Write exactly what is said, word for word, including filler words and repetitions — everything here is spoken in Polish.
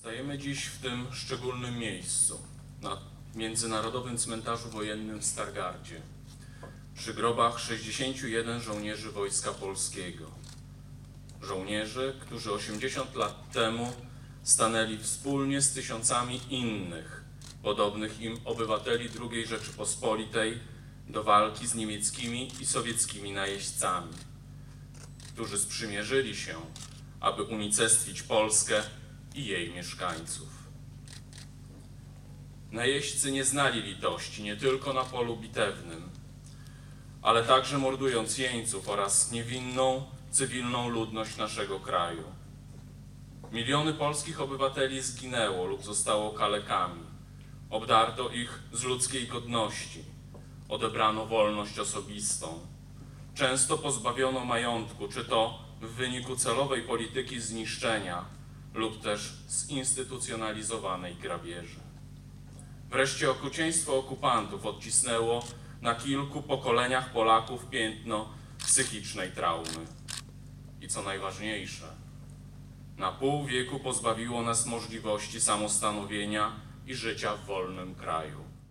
Stajemy dziś w tym szczególnym miejscu, na Międzynarodowym Cmentarzu Wojennym w Stargardzie, przy grobach sześćdziesięciu jeden żołnierzy Wojska Polskiego. Żołnierzy, którzy osiemdziesiąt lat temu stanęli wspólnie z tysiącami innych, podobnych im obywateli drugiej Rzeczypospolitej do walki z niemieckimi i sowieckimi najeźdźcami, którzy sprzymierzyli się, aby unicestwić Polskę i jej mieszkańców. Najeźdźcy nie znali litości nie tylko na polu bitewnym, ale także mordując jeńców oraz niewinną, cywilną ludność naszego kraju. Miliony polskich obywateli zginęło lub zostało kalekami. Obdarto ich z ludzkiej godności, odebrano wolność osobistą. Często pozbawiono majątku, czy to w wyniku celowej polityki zniszczenia, lub też zinstytucjonalizowanej grabieży. Wreszcie okrucieństwo okupantów odcisnęło na kilku pokoleniach Polaków piętno psychicznej traumy. I co najważniejsze, na pół wieku pozbawiło nas możliwości samostanowienia i życia w wolnym kraju.